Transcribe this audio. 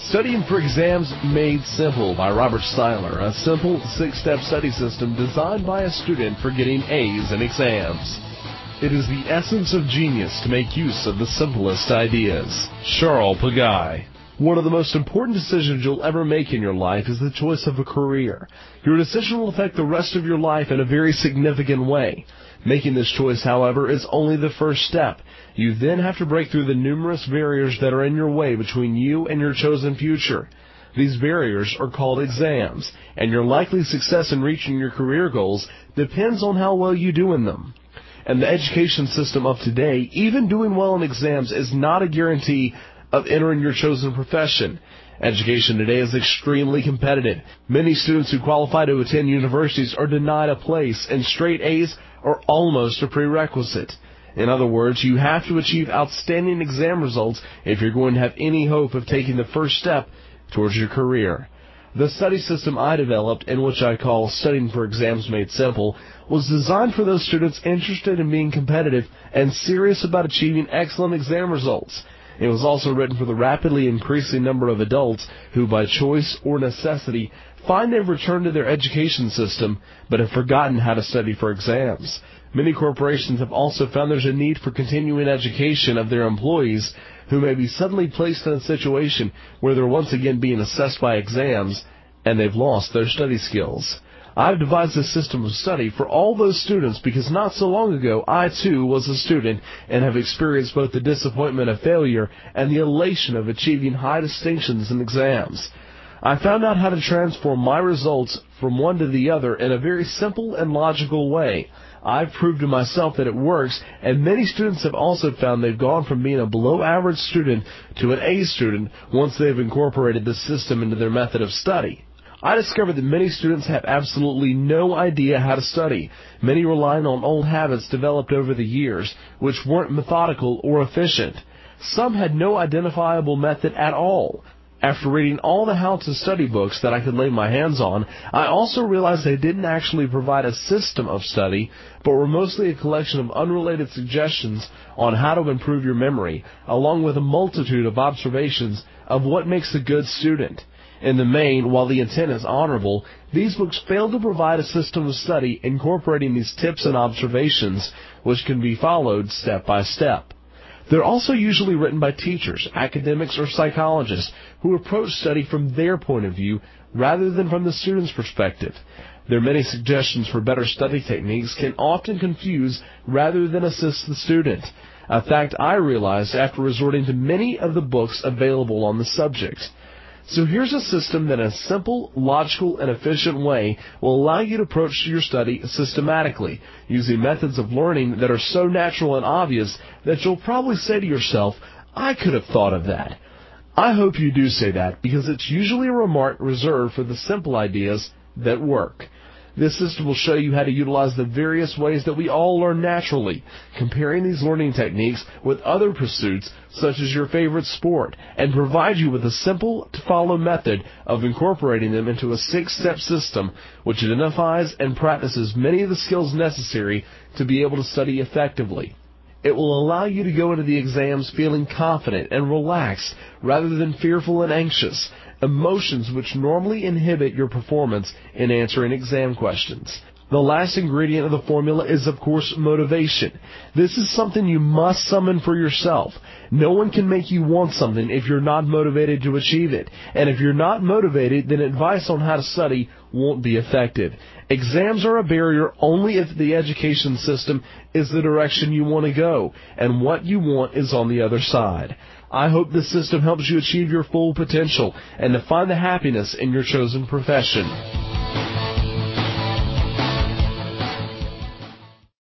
Studying for Exams Made Simple by Robert Styler, a simple 6-step study system designed by a student for getting A's in exams. It is the essence of genius to make use of the simplest ideas. Charles Pagay. One of the most important decisions you'll ever make in your life is the choice of a career. Your decision will affect the rest of your life in a very significant way. Making this choice, however, is only the first step. You then have to break through the numerous barriers that are in your way between you and your chosen future. These barriers are called exams, and your likely success in reaching your career goals depends on how well you do in them. And the education system of today, even doing well in exams is not a guarantee of entering your chosen profession. Education today is extremely competitive. Many students who qualify to attend universities are denied a place, and straight A's are almost a prerequisite. In other words, you have to achieve outstanding exam results if you're going to have any hope of taking the first step towards your career. The study system I developed, and which I call Studying for Exams Made Simple, was designed for those students interested in being competitive and serious about achieving excellent exam results. It was also written for the rapidly increasing number of adults who, by choice or necessity, find they've returned to their education system but have forgotten how to study for exams. Many corporations have also found there's a need for continuing education of their employees who may be suddenly placed in a situation where they're once again being assessed by exams and they've lost their study skills. I've devised a system of study for all those students because not so long ago I too was a student and have experienced both the disappointment of failure and the elation of achieving high distinctions in exams. I found out how to transform my results from one to the other in a very simple and logical way. I've proved to myself that it works, and many students have also found they've gone from being a below-average student to an A student once they've incorporated the system into their method of study. I discovered that many students have absolutely no idea how to study, many relying on old habits developed over the years, which weren't methodical or efficient. Some had no identifiable method at all. After reading all the how-to study books that I could lay my hands on, I also realized they didn't actually provide a system of study, but were mostly a collection of unrelated suggestions on how to improve your memory, along with a multitude of observations of what makes a good student. In the main, while the intent is honorable, these books fail to provide a system of study incorporating these tips and observations, which can be followed step by step. They're also usually written by teachers, academics, or psychologists who approach study from their point of view rather than from the student's perspective. Their many suggestions for better study techniques can often confuse rather than assist the student, a fact I realized after resorting to many of the books available on the subject. So here's a system that in a simple, logical, and efficient way will allow you to approach your study systematically, using methods of learning that are so natural and obvious that you'll probably say to yourself, I could have thought of that. I hope you do say that, because it's usually a remark reserved for the simple ideas that work. This system will show you how to utilize the various ways that we all learn naturally, comparing these learning techniques with other pursuits such as your favorite sport, and provide you with a simple-to-follow method of incorporating them into a 6-step system which identifies and practices many of the skills necessary to be able to study effectively. It will allow you to go into the exams feeling confident and relaxed rather than fearful and anxious, emotions which normally inhibit your performance in answering exam questions. The last ingredient of the formula is, of course, motivation. This is something you must summon for yourself. No one can make you want something if you're not motivated to achieve it. And if you're not motivated, then advice on how to study won't be effective. Exams are a barrier only if the education system is the direction you want to go, and what you want is on the other side. I hope this system helps you achieve your full potential and to find the happiness in your chosen profession.